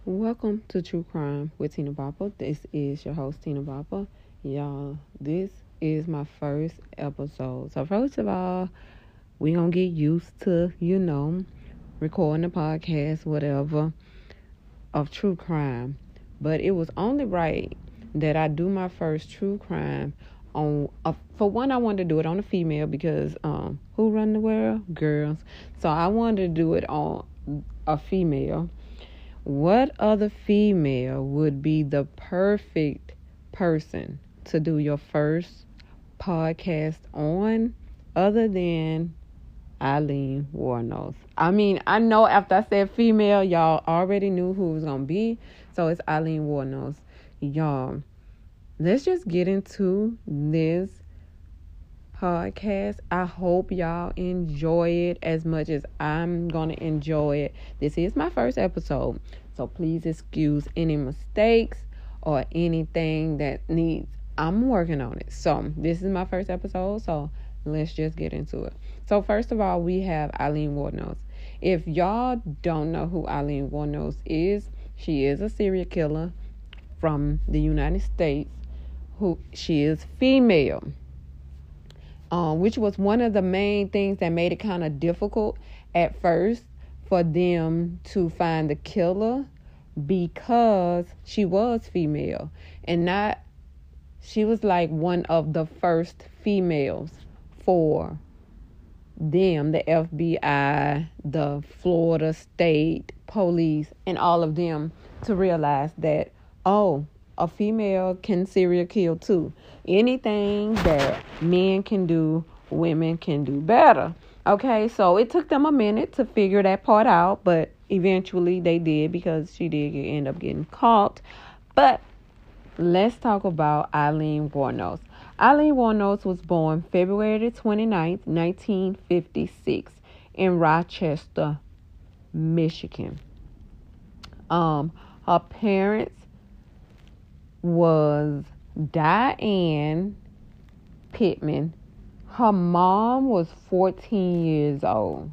Welcome to True Crime with Tina Bopper. This is your host, Tina Bopper. Y'all, this is my first episode. So first of all, we going to get used to, recording a podcast, whatever, of true crime. But it was only right that I do my first true crime on, for one, I wanted to do it on a female because who run the world? Girls. So I wanted to do it on a female. What other female would be the perfect person to do your first podcast on other than Aileen Wuornos? I mean, I know after I said female, y'all already knew who it was going to be. So it's Aileen Wuornos. Y'all, let's just get into this podcast. I hope y'all enjoy it as much as I'm going to enjoy it. This is my first episode, so please excuse any mistakes or anything that needs. I'm working on it. So this is my first episode, so let's just get into it. So first of all, we have Aileen Wuornos. If y'all don't know who Aileen Wuornos is, she is a serial killer from the United States. She is female. Which was one of the main things that made it kind of difficult at first for them to find the killer, because she was female and she was like one of the first females for them, the FBI, the Florida State Police, and all of them to realize that, a female can serial kill too. Anything that men can do, women can do better. Okay, so it took them a minute to figure that part out, but eventually they did, because she did end up getting caught. But let's talk about Aileen Wuornos. Aileen Wuornos was born February 29th, 1956 in Rochester, Michigan. Her parents was Diane Pittman. Her mom was 14 years old.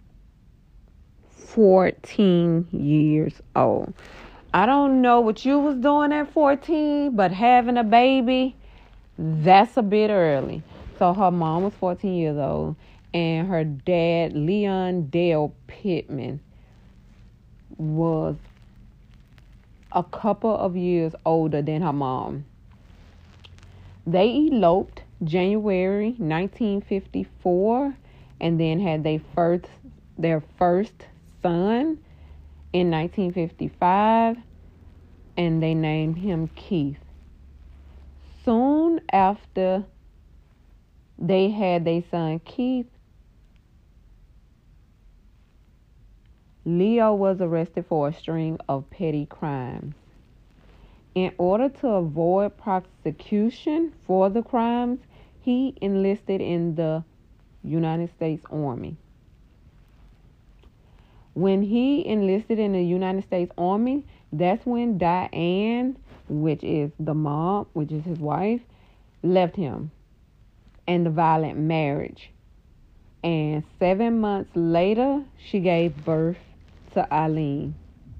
14 years old. I don't know what you was doing at 14, but having a baby, that's a bit early. So her mom was 14 years old, and her dad, Leon Dale Pittman, was a couple of years older than her mom. They eloped January 1954 and then had their first son in 1955, and they named him Keith. Soon after they had their son Keith, Leo was arrested for a string of petty crimes. In order to avoid prosecution for the crimes, he enlisted in the United States Army. When he enlisted in the United States Army, that's when Diane, which is the mom, which is his wife, left him, and the violent marriage. And 7 months later, she gave birth to Aileen.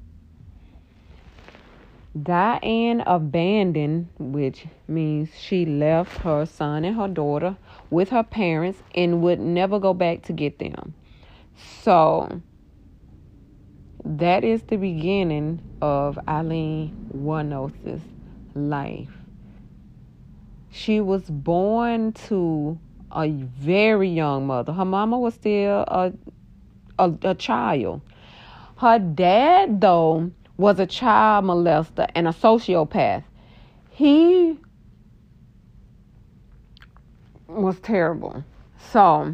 Diane abandoned, which means she left her son and her daughter with her parents and would never go back to get them. So that is the beginning of Aileen Wuornos' life. She was born to a very young mother. Her mama was still a child. Her dad, though, was a child molester and a sociopath. He was terrible. So,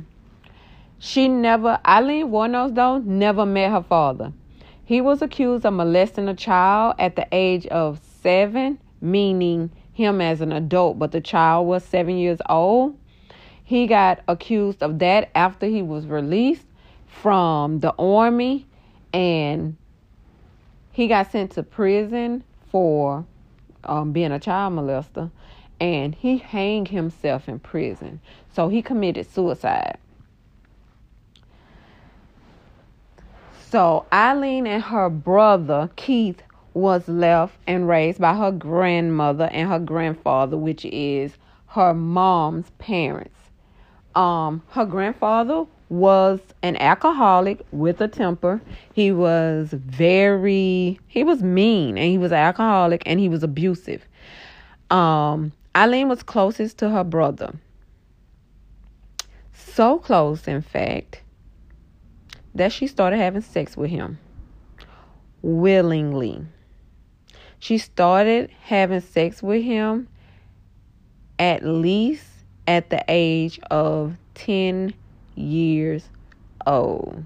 Aileen Wuornos, though, never met her father. He was accused of molesting a child at the age of 7, meaning him as an adult, but the child was 7 years old. He got accused of that after he was released from the Army, and he got sent to prison for being a child molester, and he hanged himself in prison. So he committed suicide. So Aileen and her brother, Keith, was left and raised by her grandmother and her grandfather, which is her mom's parents. Her grandfather was an alcoholic with a temper. He was mean, and he was an alcoholic, and he was abusive. Eileen was closest to her brother. So close, in fact, that she started having sex with him willingly. She started having sex with him at least at the age of 10 years old.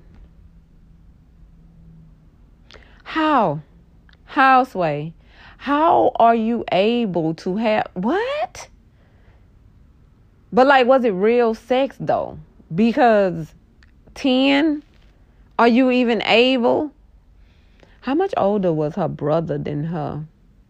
How? How, Sway? How are you able to have... What? But, like, was it real sex, though? Because 10... Are you even able? How much older was her brother than her?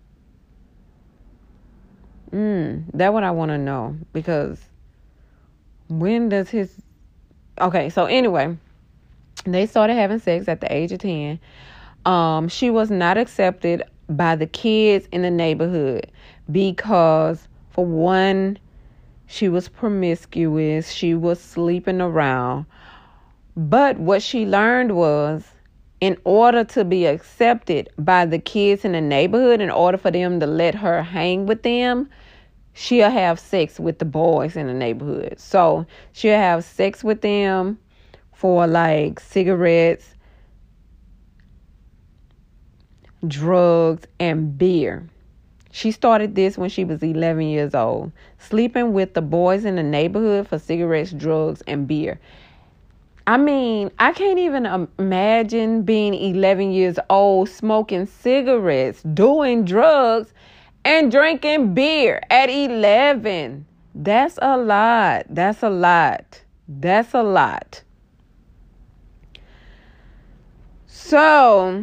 That's what I want to know. Because when does his... Okay, so anyway, they started having sex at the age of 10. She was not accepted by the kids in the neighborhood because, for one, she was promiscuous. She was sleeping around. But what she learned was, in order to be accepted by the kids in the neighborhood, in order for them to let her hang with them, she'll have sex with the boys in the neighborhood. So she'll have sex with them for like cigarettes, drugs, and beer. She started this when she was 11 years old, sleeping with the boys in the neighborhood for cigarettes, drugs, and beer. I mean, I can't even imagine being 11 years old, smoking cigarettes, doing drugs, and drinking beer at 11. That's a lot. That's a lot. That's a lot. So,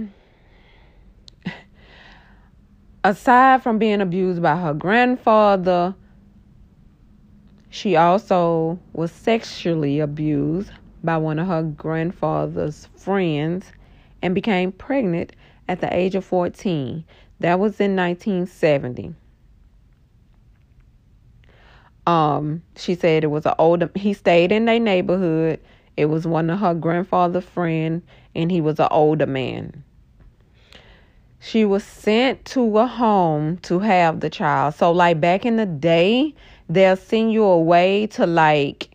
aside from being abused by her grandfather, she also was sexually abused by one of her grandfather's friends and became pregnant at the age of 14. That was in 1970. She said it was he stayed in their neighborhood. It was one of her grandfather's friends, and he was an older man. She was sent to a home to have the child. So, like, back in the day, they'll send you away to, like,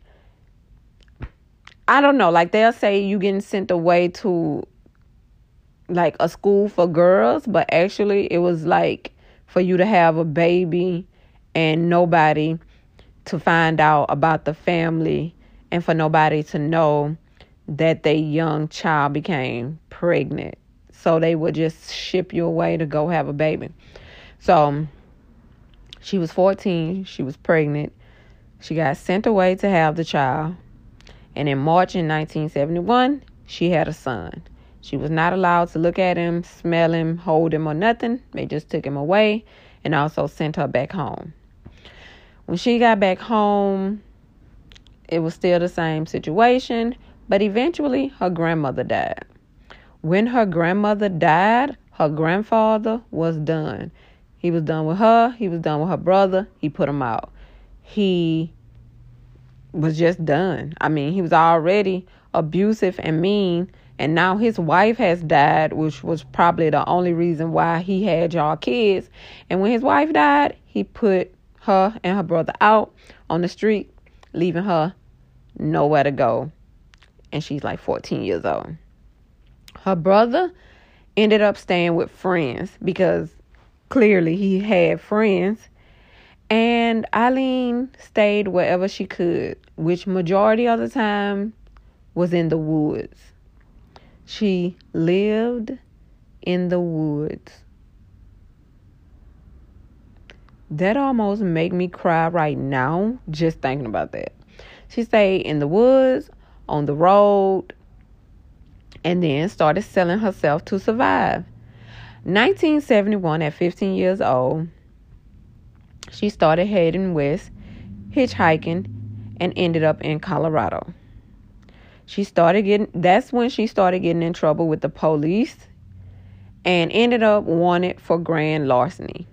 I don't know, like, they'll say you getting sent away to, like, a school for girls, but actually it was, like, for you to have a baby and nobody to find out about the family and for nobody to know that their young child became pregnant. So they would just ship you away to go have a baby. So she was 14. She was pregnant. She got sent away to have the child. And in March in 1971, she had a son. She was not allowed to look at him, smell him, hold him, or nothing. They just took him away and also sent her back home. When she got back home, it was still the same situation, but eventually her grandmother died. When her grandmother died, her grandfather was done. He was done with her. He was done with her brother. He put him out. He was just done. I mean, he was already abusive and mean, and now his wife has died, which was probably the only reason why he had y'all kids. And when his wife died, he put her and her brother out on the street, leaving her nowhere to go. And she's like 14 years old. Her brother ended up staying with friends because clearly he had friends. And Eileen stayed wherever she could, which majority of the time was in the woods. She lived in the woods. That almost make me cry right now, just thinking about that. She stayed in the woods, on the road, and then started selling herself to survive. 1971, at 15 years old, she started heading west, hitchhiking, and ended up in Colorado. That's when she started getting in trouble with the police and ended up wanted for grand larceny.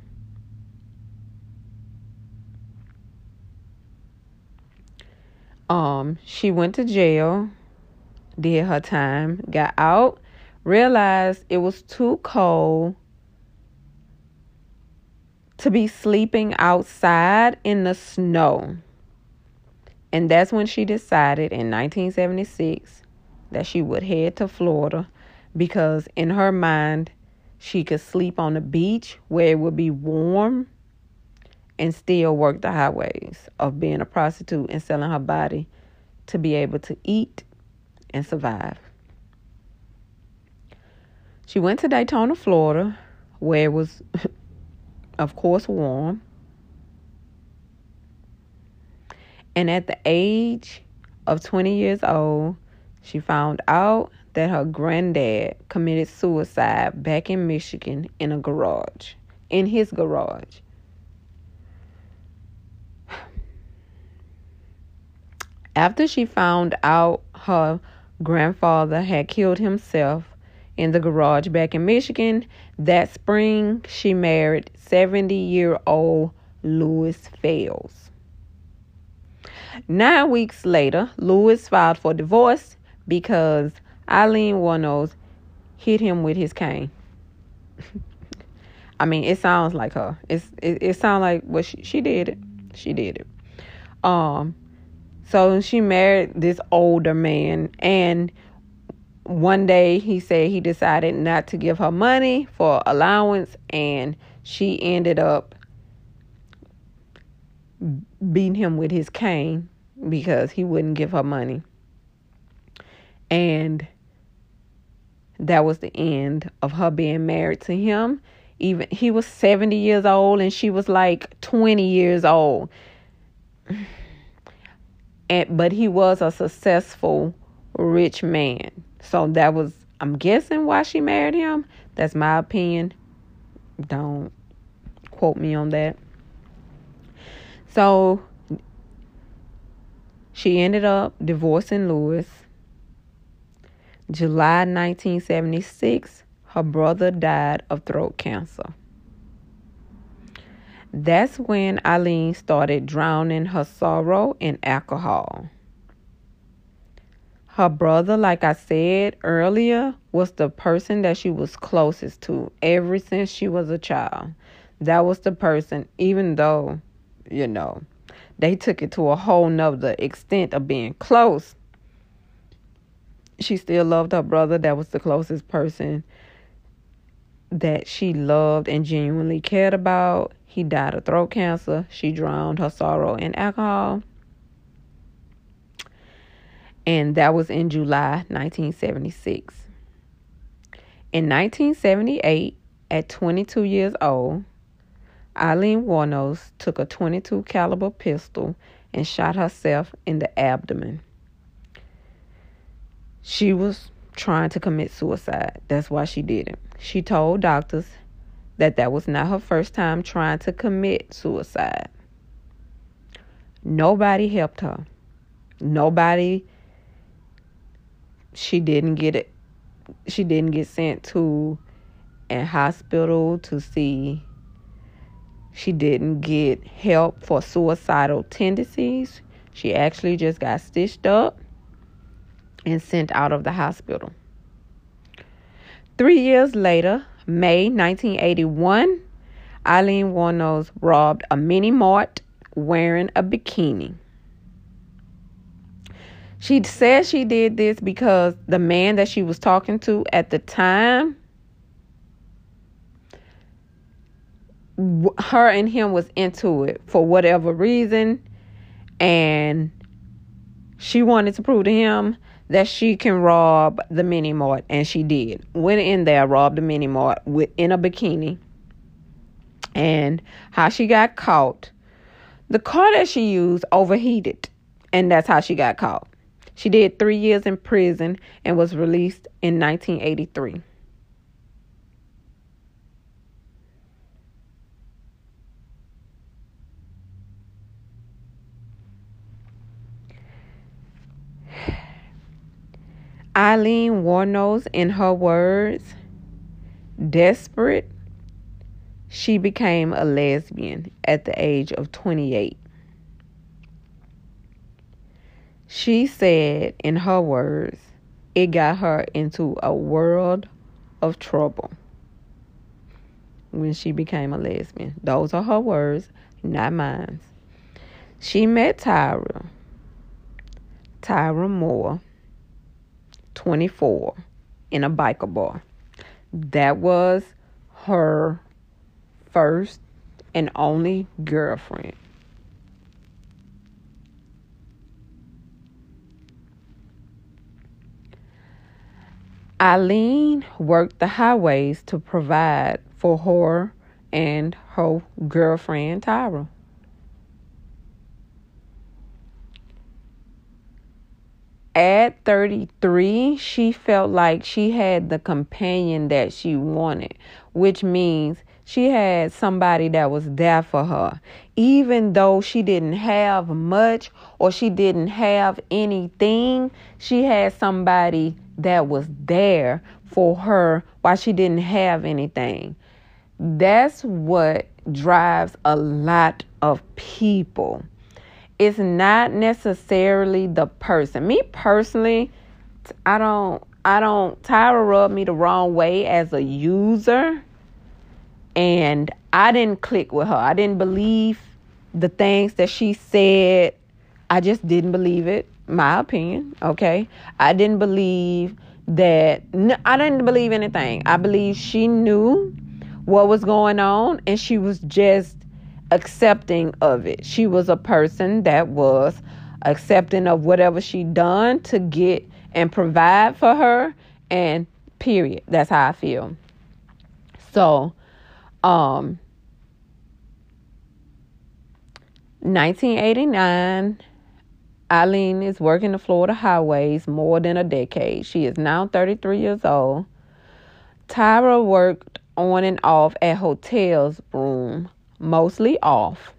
She went to jail, did her time, got out, realized it was too cold to be sleeping outside in the snow. And that's when she decided in 1976 that she would head to Florida, because in her mind, she could sleep on the beach where it would be warm and still work the highways of being a prostitute and selling her body to be able to eat and survive. She went to Daytona, Florida, where it was, of course, warm. And at the age of 20 years old, she found out that her granddad committed suicide back in Michigan in his garage. After she found out her grandfather had killed himself in the garage back in Michigan, that spring she married 70-year-old Louis Fales. 9 weeks later, Louis filed for divorce because Aileen Wuornos hit him with his cane. I mean, it sounds like her. It sounds like what she did it. She did it. So she married this older man, and one day he said he decided not to give her money for allowance, and she ended up beating him with his cane because he wouldn't give her money. And that was the end of her being married to him. Even he was 70 years old and she was like 20 years old. But he was a successful, rich man. So that was, I'm guessing, why she married him. That's my opinion. Don't quote me on that. So she ended up divorcing Louis. July 1976, her brother died of throat cancer. That's when Aileen started drowning her sorrow in alcohol. Her brother, like I said earlier, was the person that she was closest to ever since she was a child. That was the person, even though, they took it to a whole nother extent of being close. She still loved her brother. That was the closest person that she loved and genuinely cared about. He died of throat cancer. She drowned her sorrow in alcohol. And that was in July 1976. In 1978, at 22 years old, Aileen Wuornos took a .22 caliber pistol and shot herself in the abdomen. She was trying to commit suicide. That's why she did it. She told doctors that was not her first time trying to commit suicide. Nobody helped her. She didn't get sent to a hospital to see. She didn't get help for suicidal tendencies. She actually just got stitched up and sent out of the hospital. 3 years later, May 1981, Aileen Wuornos robbed a mini mart wearing a bikini. She said she did this because the man that she was talking to at the time, her and him was into it for whatever reason, and she wanted to prove to him that she can rob the mini mart, and she did. Went in there, robbed the mini mart in a bikini. And how she got caught, the car that she used overheated, and that's how she got caught. She did 3 years in prison and was released in 1983. Aileen Wuornos, in her words, Desperate, she became a lesbian at the age of 28. She said, in her words, it got her into a world of trouble when she became a lesbian. Those are her words, not mine. She met Tyra Moore, 24, in a biker bar. That was her first and only girlfriend. Eileen worked the highways to provide for her and her girlfriend, Tyra. At 33, she felt like she had the companion that she wanted, which means she had somebody that was there for her. Even though she didn't have much or she didn't have anything, she had somebody that was there for her while she didn't have anything. That's what drives a lot of people. It's not necessarily the person. Me personally, Tyra rubbed me the wrong way as a user, and I didn't click with her. I didn't believe the things that she said. I just didn't believe it. My opinion, okay? I didn't believe anything. I believe she knew what was going on, and she was just accepting of it. She was a person that was accepting of whatever she done to get and provide for her, and period. That's how I feel. So, 1989, Eileen is working the Florida highways more than a decade. She is now 33 years old. Tyra worked on and off at hotels room, mostly off.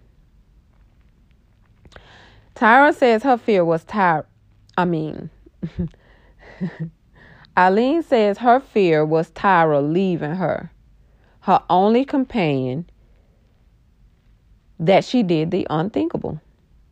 Tyra says her fear was Eileen says her fear was Tyra leaving her only companion, that she did the unthinkable.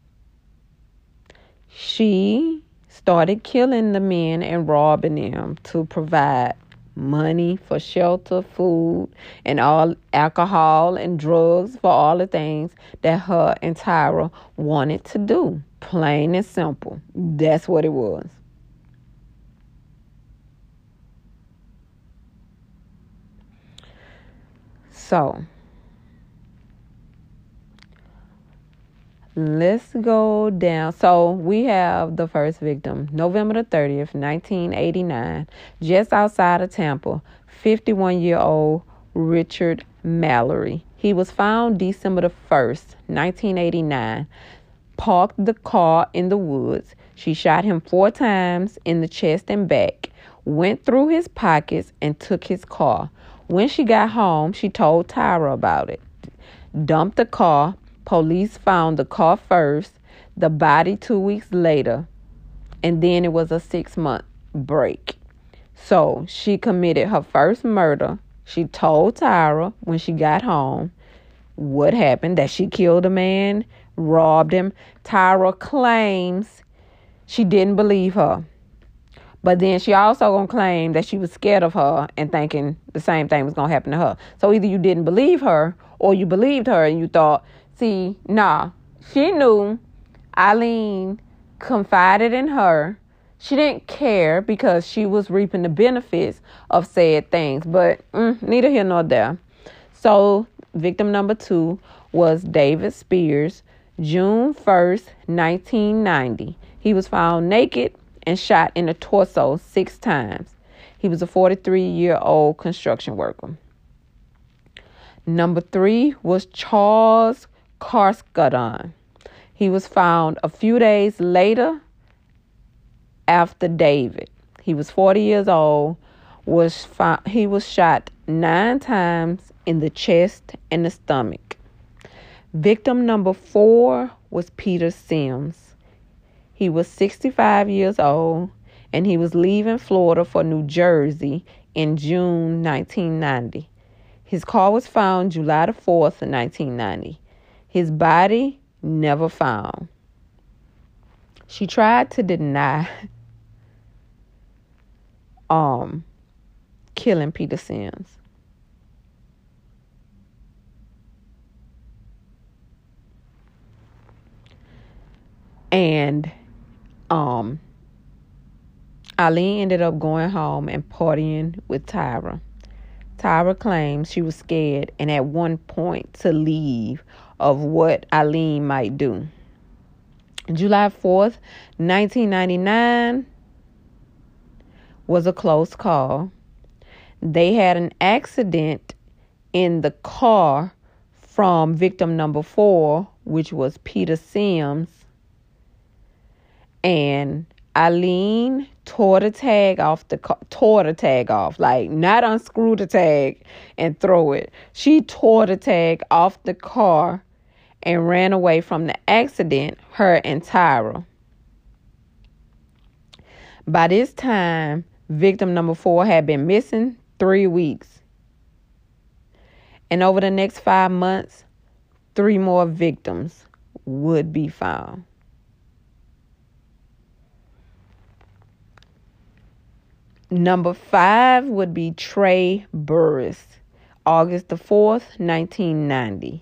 She started killing the men and robbing them to provide money for shelter, food, and all alcohol and drugs for all the things that her and Tyra wanted to do. Plain and simple. That's what it was. So, let's go down. So we have the first victim, November the 30th, 1989, just outside of Tampa, 51-year-old Richard Mallory. He was found December the 1st, 1989, parked the car in the woods. She shot him 4 times in the chest and back, went through his pockets, and took his car. When she got home, she told Tyra about it. Dumped the car. Police found the car first, the body 2 weeks later, and then it was a 6-month break. So she committed her first murder. She told Tyra when she got home what happened, that she killed a man, robbed him. Tyra claims she didn't believe her. But then she also gonna claim that she was scared of her and thinking the same thing was gonna happen to her. So either you didn't believe her or you believed her and you thought, see, nah, she knew. Eileen confided in her. She didn't care because she was reaping the benefits of said things. But neither here nor there. So victim number 2 was David Spears, June 1st, 1990. He was found naked and shot in the torso 6 times. He was a 43-year-old construction worker. Number 3 was Charles Carskadon. He was found a few days later after David. He was 40 years old. He was shot 9 times in the chest and the stomach. Victim number 4 was Peter Sims. He was 65 years old, and he was leaving Florida for New Jersey in June 1990. His car was found July the 4th, 1990. His body never found. She tried to deny killing Peter Sims. And Eileen ended up going home and partying with Tyra. Tyra claims she was scared and at one point to leave of what Eileen might do. July 4th, 1999 was a close call. They had an accident in the car from victim number 4, which was Peter Sims. And Eileen tore the tag off, like not unscrew the tag and throw it. She tore the tag off the car and ran away from the accident, her and Tyra. By this time, victim number 4 had been missing 3 weeks. And over the next 5 months, 3 more victims would be found. Number 5 would be Trey Burris, August the 4th, 1990.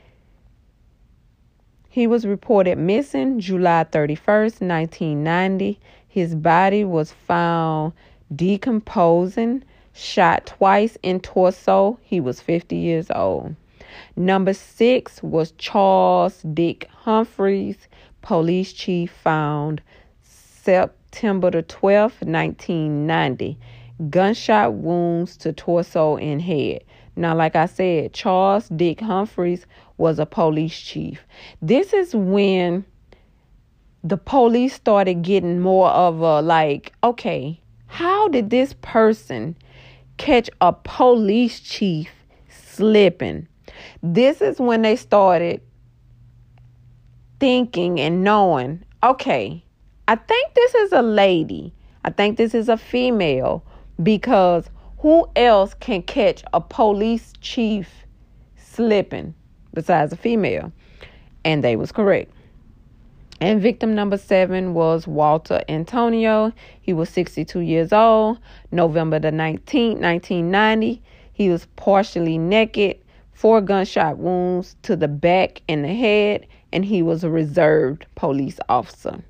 He was reported missing July 31st, 1990. His body was found decomposing, shot twice in torso. He was 50 years old. Number 6 was Charles Dick Humphreys, police chief, found September the 12th, 1990. Gunshot wounds to torso and head. Now, like I said, Charles Dick Humphreys was a police chief. This is when the police started getting more of a like, okay, how did this person catch a police chief slipping? This is when they started thinking and knowing, okay, I think this is a lady. I think this is a female, because who else can catch a police chief slipping besides a female? And they was correct. And victim number 7 was Walter Antonio. He was 62 years old. November the 19th, 1990. He was partially naked, 4 gunshot wounds to the back and the head, and he was a reserved police officer.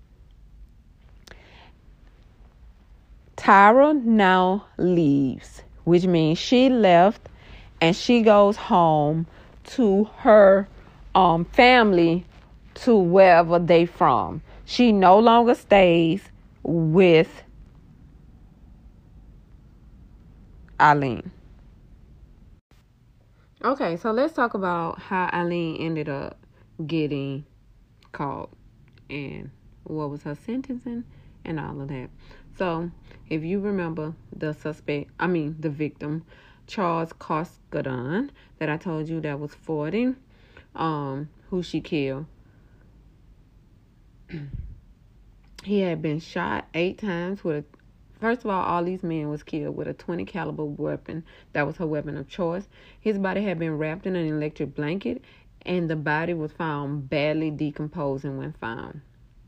Tyra now leaves, which means she left and she goes home to her family, to wherever they from. She no longer stays with Eileen. Okay, so let's talk about how Eileen ended up getting caught and what was her sentencing and all of that. So, if you remember the victim, Charles Koskadon, that I told you that was 40, who she killed. He had been shot 8 times with first of all these men was killed with a .20 caliber weapon. That was her weapon of choice. His body had been wrapped in an electric blanket, and the body was found badly decomposing when found.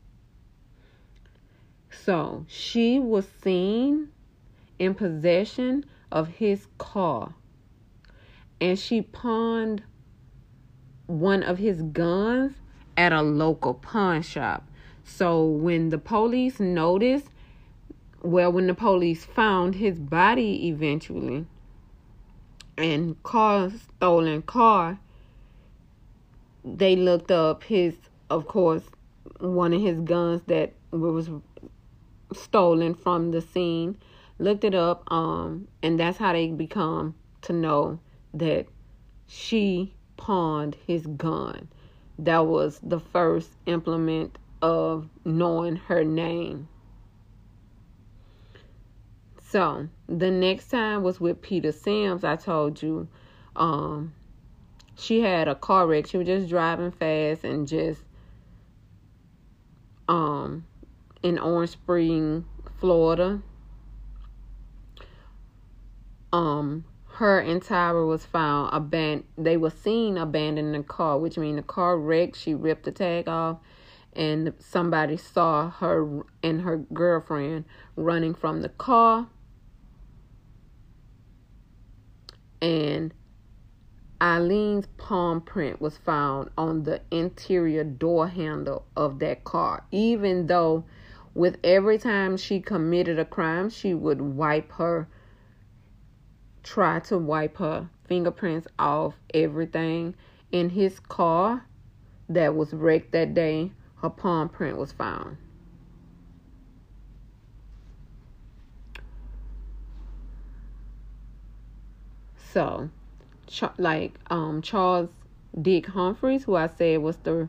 So she was seen in possession of his car, and she pawned one of his guns at a local pawn shop. So when the police when the police found his body eventually and stolen car, they looked up one of his guns that was stolen from the scene, looked it up, and that's how they become to know that she pawned his gun. That was the first implement of knowing her name. So the next time was with Peter Sims. I told you she had a car wreck. She was just driving fast and just in Orange Spring, Florida. her and Tyra was found abandoned. They were seen abandoning the car, which means the car wrecked. She ripped the tag off, and somebody saw her and her girlfriend running from the car. And Eileen's palm print was found on the interior door handle of that car, even though with every time she committed a crime, she would try to wipe her fingerprints off everything. In his car that was wrecked that day, her palm print was found. So, Charles Dick Humphreys, who I said was the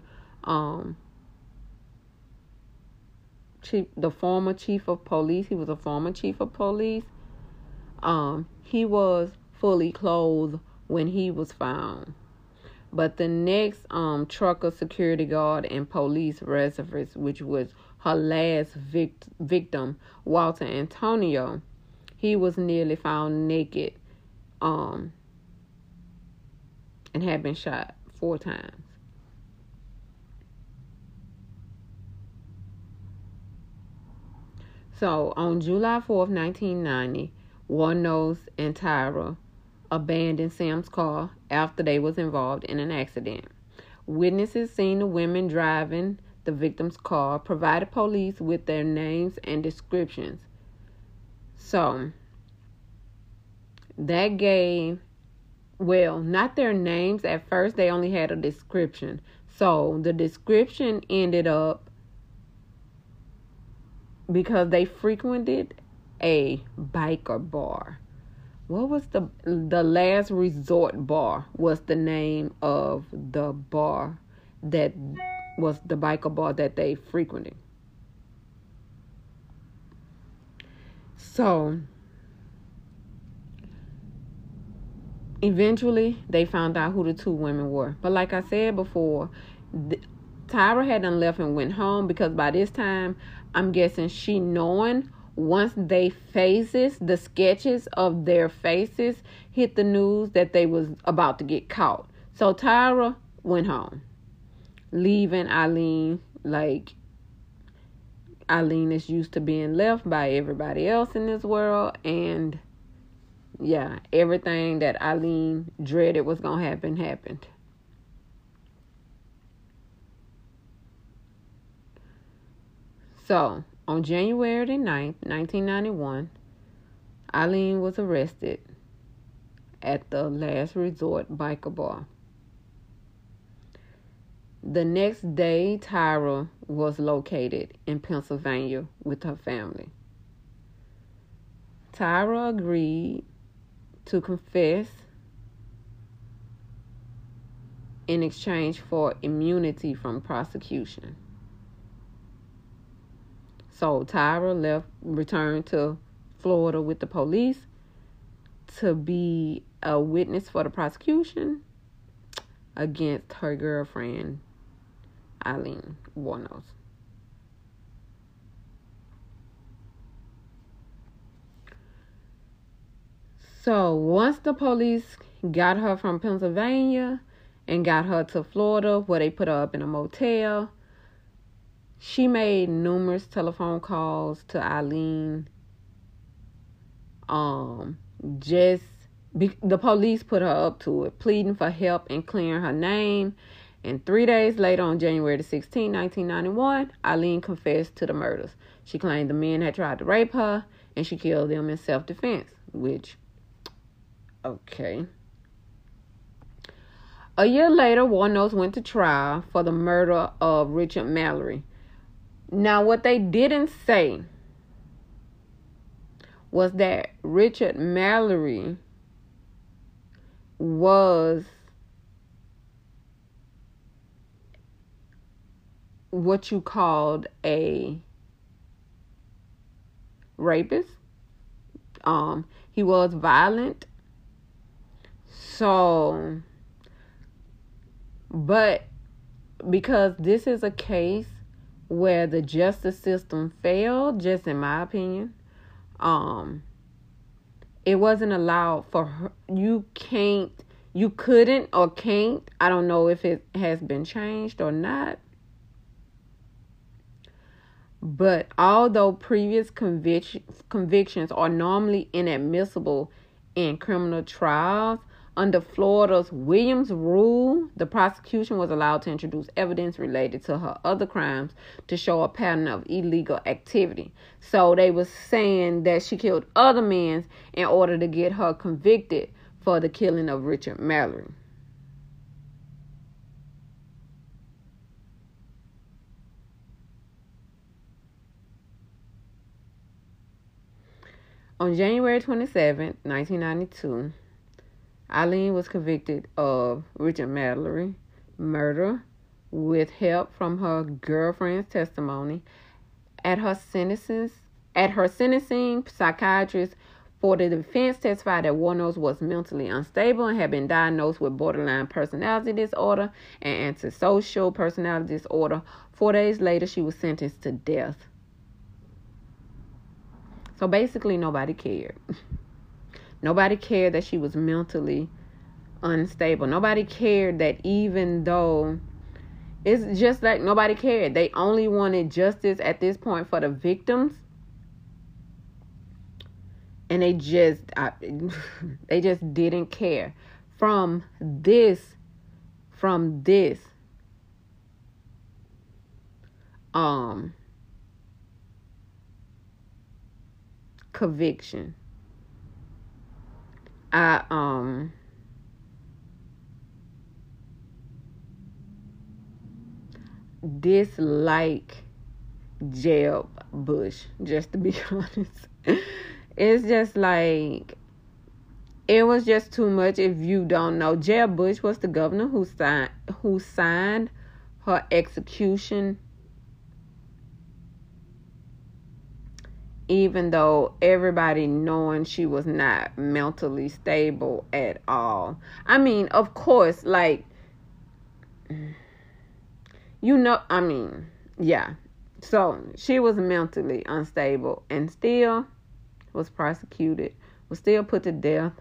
former chief of police. He was a former chief of police. He was fully clothed when he was found. But the next trucker, security guard, and police reservist, which was her last victim, Walter Antonio, he was nearly found naked and had been shot 4 times. So on July 4th, 1990, Wuornos and Tyra abandoned Sam's car after they was involved in an accident. Witnesses seen the women driving the victim's car, provided police with their names and descriptions. So that gave, not their names at first, they only had a description. So the description ended up, because they frequented a biker bar. What was the Last Resort Bar was the name of the bar that was the biker bar that they frequented. So eventually they found out who the 2 women were. But like I said before, Tyra had done left and went home, because by this time, I'm guessing she knowing once the sketches of their faces hit the news that they was about to get caught. So Tyra went home, leaving Eileen, like Eileen is used to being left by everybody else in this world. And yeah, everything that Eileen dreaded was going to happen happened. So, on January 9th, 1991, Eileen was arrested at the Last Resort Biker Bar. The next day, Tyra was located in Pennsylvania with her family. Tyra agreed to confess in exchange for immunity from prosecution. So Tyra returned to Florida with the police to be a witness for the prosecution against her girlfriend, Eileen Wuornos. So once the police got her from Pennsylvania and got her to Florida, where they put her up in a motel, she made numerous telephone calls to Eileen. The police put her up to it, pleading for help and clearing her name. And 3 days later, on January 16, 1991, Eileen confessed to the murders. She claimed the men had tried to rape her, and she killed them in self-defense, which, okay. A year later, Wuornos went to trial for the murder of Richard Mallory. Now, what they didn't say was that Richard Mallory was what you called a rapist. He was violent. So, but because this is a case where the justice system failed, just in my opinion, it wasn't allowed for her. You couldn't or can't. I don't know if it has been changed or not. But although previous convictions are normally inadmissible in criminal trials, under Florida's Williams rule, the prosecution was allowed to introduce evidence related to her other crimes to show a pattern of illegal activity. So they were saying that she killed other men in order to get her convicted for the killing of Richard Mallory. On January 27, 1992, Eileen was convicted of Richard Mallory murder with help from her girlfriend's testimony. At her sentencing, psychiatrist for the defense testified that Wuornos was mentally unstable and had been diagnosed with borderline personality disorder and antisocial personality disorder. 4 days later, she was sentenced to death. So basically, nobody cared. Nobody cared that she was mentally unstable. Nobody cared that, even though it's just like nobody cared. They only wanted justice at this point for the victims. And they just didn't care. From this conviction, I dislike Jeb Bush, just to be honest. It's just like, it was just too much. If you don't know, Jeb Bush was the governor who signed her execution, even though everybody knowing she was not mentally stable at all. I mean, of course, like, yeah. So she was mentally unstable and still was prosecuted, was still put to death.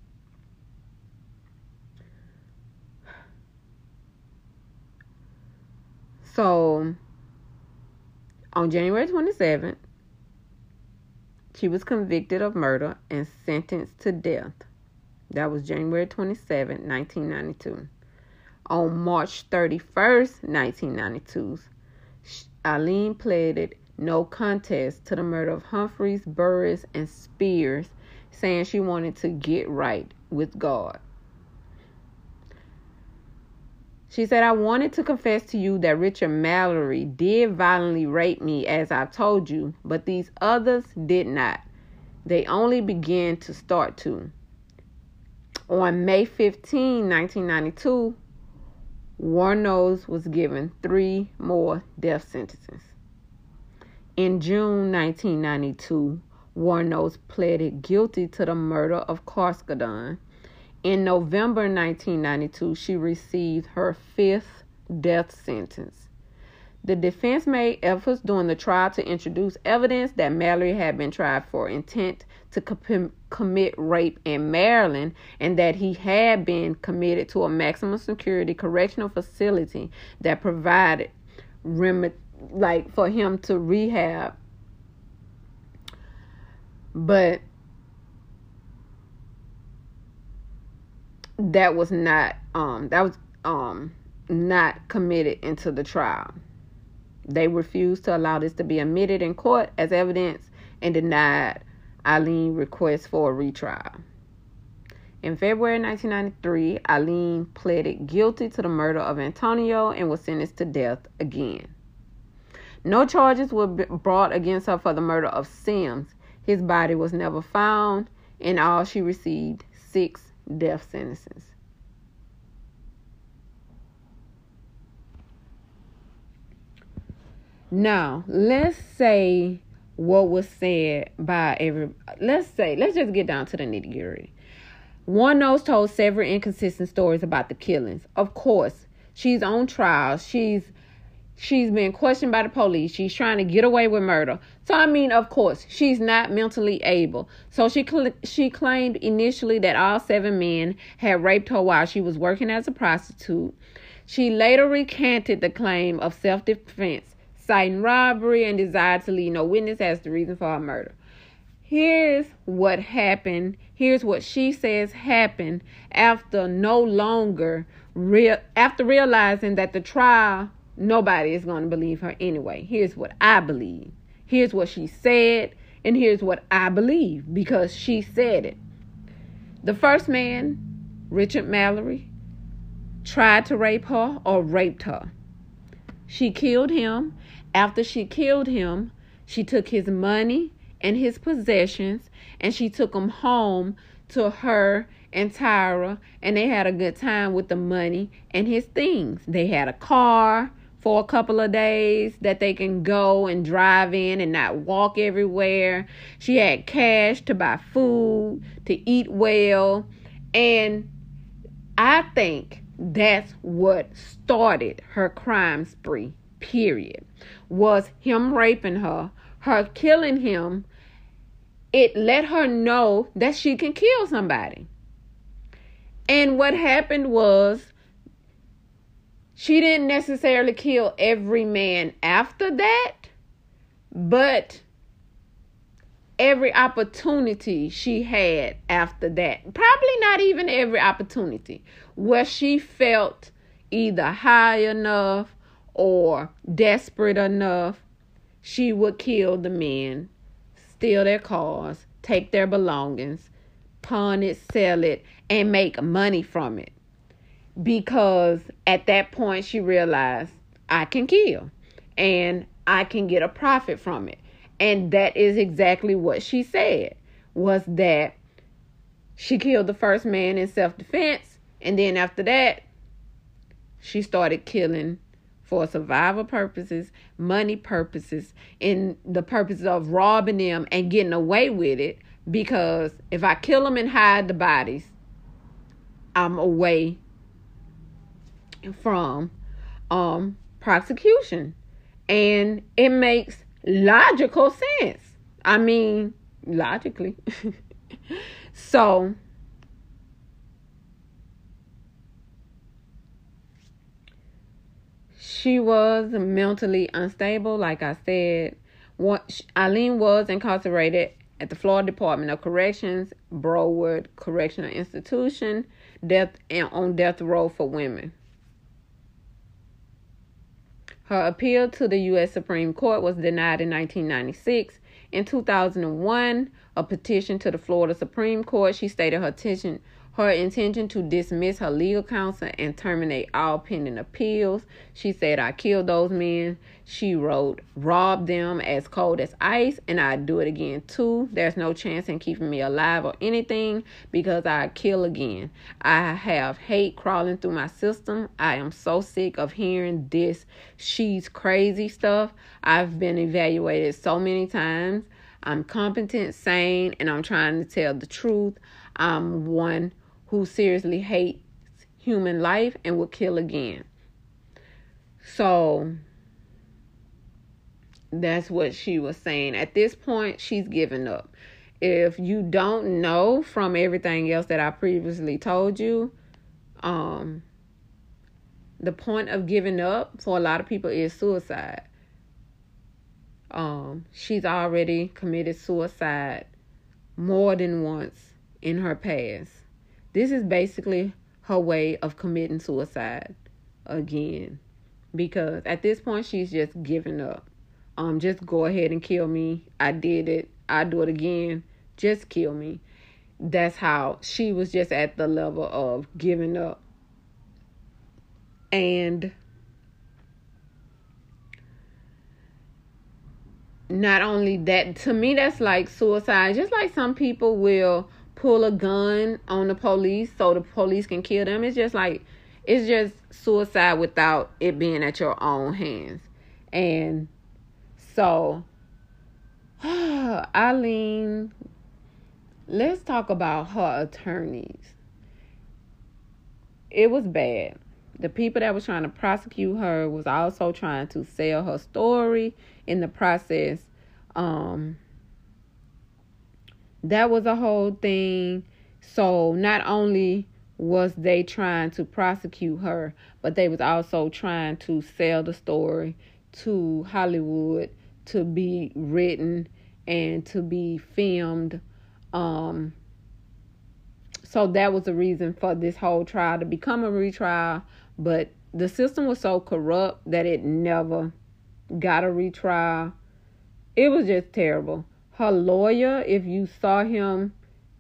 So on January 27th, she was convicted of murder and sentenced to death. That was January 27, 1992. On March 31st, 1992, Eileen pleaded no contest to the murder of Humphreys, Burris, and Spears, saying she wanted to get right with God. She said, I wanted to confess to you that Richard Mallory did violently rape me, as I've told you, but these others did not. They only began to start to. On May 15, 1992, Wuornos was given 3 more death sentences. In June 1992, Wuornos pleaded guilty to the murder of Carskadon. In November 1992, she received her 5th death sentence. The defense made efforts during the trial to introduce evidence that Mallory had been tried for intent to commit rape in Maryland, and that he had been committed to a maximum security correctional facility that provided for him to rehab. But that was not not committed into the trial. They refused to allow this to be admitted in court as evidence and denied Eileen's request for a retrial. In February 1993, Eileen pleaded guilty to the murder of Antonio and was sentenced to death again. No charges were brought against her for the murder of Sims. His body was never found. In all, she received 6 death sentences. Now, let's say what was said by let's just get down to the nitty-gritty. Wuornos told several inconsistent stories about the killings. Of course, she's on trial. She's She's been questioned by the police. She's trying to get away with murder. So, I mean, of course, she's not mentally able. So she claimed initially that all 7 men had raped her while she was working as a prostitute. She later recanted the claim of self-defense, citing robbery and desire to leave no witness as the reason for her murder. Here's what happened. Here's what she says happened after after realizing that the trial, nobody is going to believe her anyway. Here's what I believe. Here's what she said, and here's what I believe because she said it. The first man, Richard Mallory, tried to rape her or raped her. She killed him. After she killed him, she took his money and his possessions, and she took them home to her and Tyra, and they had a good time with the money and his things. They had a car for a couple of days that they can go and drive in and not walk everywhere. She had cash to buy food, to eat well, and I think that's what started her crime spree, period, was him raping her, her killing him. It let her know that she can kill somebody. And what happened was she didn't necessarily kill every man after that, but every opportunity she had after that, probably not even every opportunity, where she felt either high enough or desperate enough, she would kill the men, steal their cars, take their belongings, pawn it, sell it, and make money from it. Because at that point she realized, I can kill and I can get a profit from it. And that is exactly what she said, was that she killed the first man in self-defense, and then after that she started killing for survival purposes, money purposes, and the purpose of robbing them and getting away with it. Because if I kill them and hide the bodies, I'm away from prosecution. And it makes logical sense. I mean, logically. So she was mentally unstable, like I said. Eileen was incarcerated at the Florida Department of Corrections, Broward Correctional Institution, on death row for women. Her appeal to the U.S. Supreme Court was denied in 1996. In 2001, a petition to the Florida Supreme Court, she stated her intention to dismiss her legal counsel and terminate all pending appeals. She said, I killed those men. She wrote, robbed them as cold as ice, and I'd do it again too. There's no chance in keeping me alive or anything because I'd kill again. I have hate crawling through my system. I am so sick of hearing this she's crazy stuff. I've been evaluated so many times. I'm competent, sane, and I'm trying to tell the truth. I'm one who seriously hates human life and will kill again. So that's what she was saying. At this point, she's given up. If you don't know from everything else that I previously told you, the point of giving up for a lot of people is suicide. She's already committed suicide more than once in her past. This is basically her way of committing suicide again, because at this point she's just giving up. Just go ahead and kill me. I did it. I'll do it again. Just kill me. That's how she was, just at the level of giving up. And not only that, to me, that's like suicide. Just like some people will pull a gun on the police so the police can kill them. It's just suicide without it being at your own hands. And so, Eileen, let's talk about her attorneys. It was bad. The people that was trying to prosecute her was also trying to sell her story in the process. That was a whole thing. So not only was they trying to prosecute her, but they was also trying to sell the story to Hollywood to be written and to be filmed. So that was the reason for this whole trial to become a retrial. But the system was so corrupt that it never got a retrial. It was just terrible. Her lawyer, if you saw him,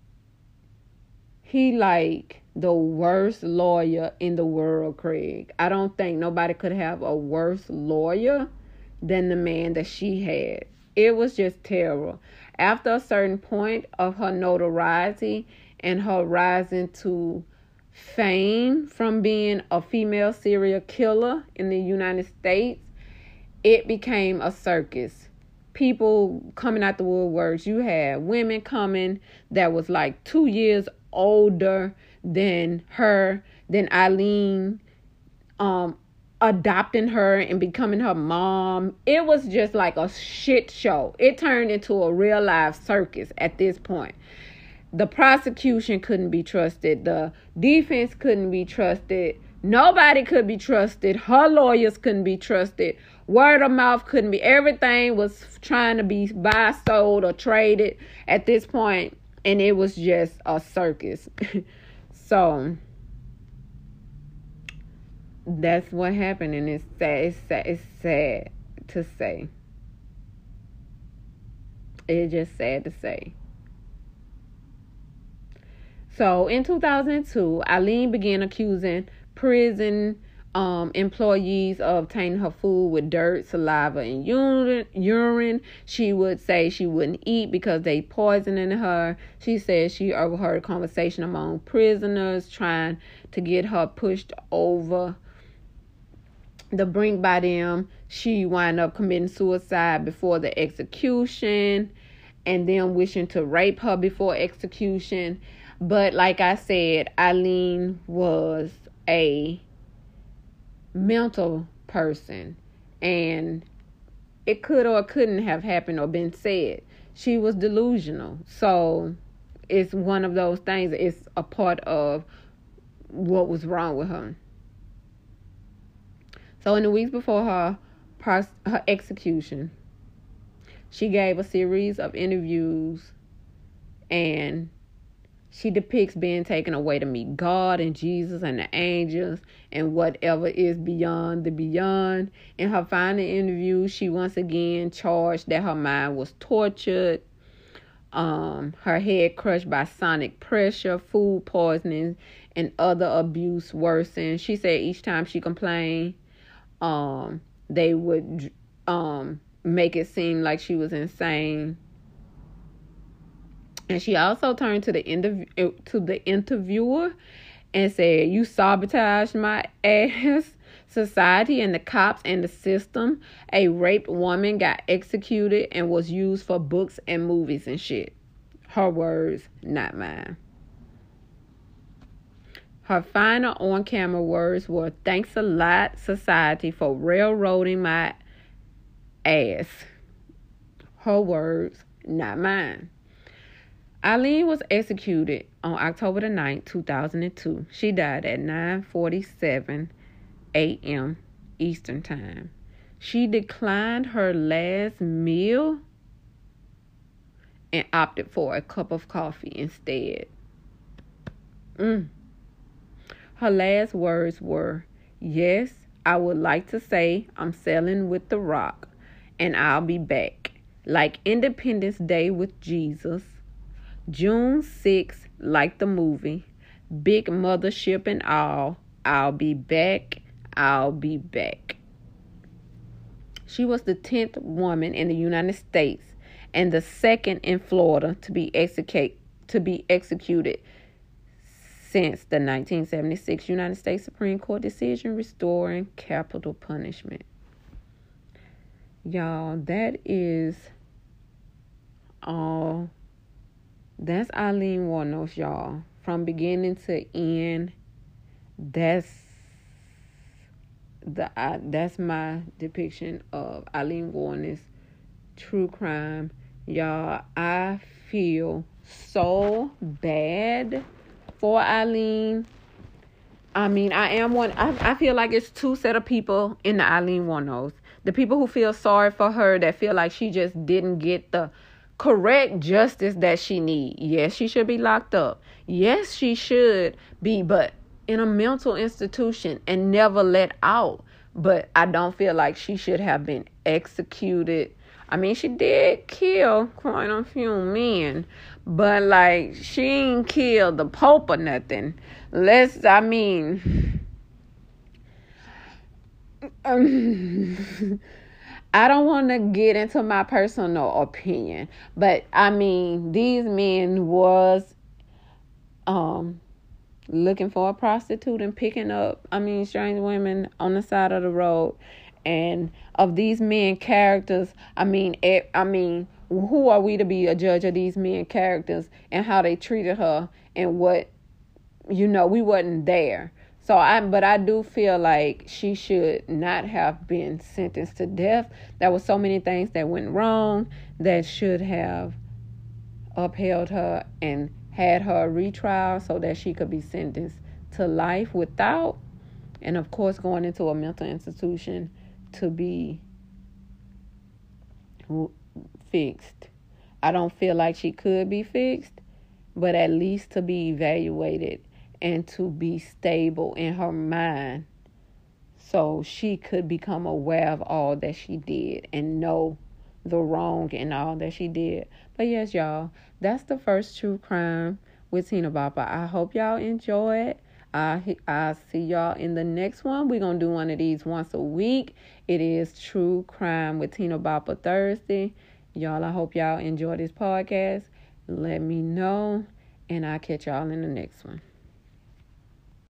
he like the worst lawyer in the world, Craig. I don't think nobody could have a worse lawyer than the man that she had. It was just terrible. After a certain point of her notoriety and her rising to fame from being a female serial killer in the United States, it became a circus. People coming out the woodworks. You had women coming that was like 2 years older than her, than Eileen, adopting her and becoming her mom. It was just like a shit show. It turned into a real life circus at this point. The prosecution couldn't be trusted. The defense couldn't be trusted. Nobody could be trusted. Her lawyers couldn't be trusted. Word of mouth couldn't be. Everything was trying to be buy, sold, or traded at this point, and it was just a circus. So that's what happened, and it's sad. It's sad to say. It's just sad to say. So in 2002, Eileen began accusing prison employees of obtaining her food with dirt, saliva, and urine. She would say she wouldn't eat because they poisoning her. She said she overheard a conversation among prisoners trying to get her pushed over the brink by them. She wound up committing suicide before the execution and then wishing to rape her before execution. But like I said, Eileen was a mental person, and it could or couldn't have happened or been said. She was delusional. So it's one of those things. It's a part of what was wrong with her. So in the weeks before her execution, she gave a series of interviews, and she depicts being taken away to meet God and Jesus and the angels and whatever is beyond the beyond. In her final interview, she once again charged that her mind was tortured, her head crushed by sonic pressure, food poisoning, and other abuse worsened. She said each time she complained, they would make it seem like she was insane. And she also turned to the interviewer and said, "You sabotaged my ass, society and the cops and the system. A raped woman got executed and was used for books and movies and shit." Her words, not mine. Her final on-camera words were, "Thanks a lot, society, for railroading my ass." Her words, not mine. Eileen was executed on October the 9th, 2002. She died at 9:47 a.m. Eastern Time. She declined her last meal and opted for a cup of coffee instead. Her last words were, "Yes, I would like to say I'm sailing with the Rock, and I'll be back. Like Independence Day with Jesus. June 6th, like the movie. Big mothership and all. I'll be back. I'll be back." She was the 10th woman in the United States and the second in Florida to be executed since the 1976 United States Supreme Court decision restoring capital punishment. Y'all, that is all. That's Eileen Wuornos, y'all. From beginning to end, that's that's my depiction of Aileen Wuornos true crime. Y'all, I feel so bad for Aileen. I mean, I am one. I feel like it's two set of people in the Aileen Wuornos. The people who feel sorry for her, that feel like she just didn't get the correct justice that she need. Yes, she should be locked up. Yes, she should be, but in a mental institution and never let out. But I don't feel like she should have been executed. I mean, she did kill quite a few men, but like, she ain't killed the Pope or nothing. I mean, I don't want to get into my personal opinion, but I mean, these men was looking for a prostitute and picking up, strange women on the side of the road. And of these men characters, who are we to be a judge of these men characters and how they treated her and what, we wasn't there. But I do feel like she should not have been sentenced to death. There were so many things that went wrong that should have upheld her and had her retrial so that she could be sentenced to life without, and of course going into a mental institution to be fixed. I don't feel like she could be fixed, but at least to be evaluated and to be stable in her mind so she could become aware of all that she did and know the wrong in all that she did. But yes, y'all, that's the first true crime with Tina Bopper. I hope y'all enjoy it. I'll see y'all in the next one. We're going to do one of these once a week. It is True Crime with Tina Bopper Thursday. Y'all, I hope y'all enjoy this podcast. Let me know, and I'll catch y'all in the next one.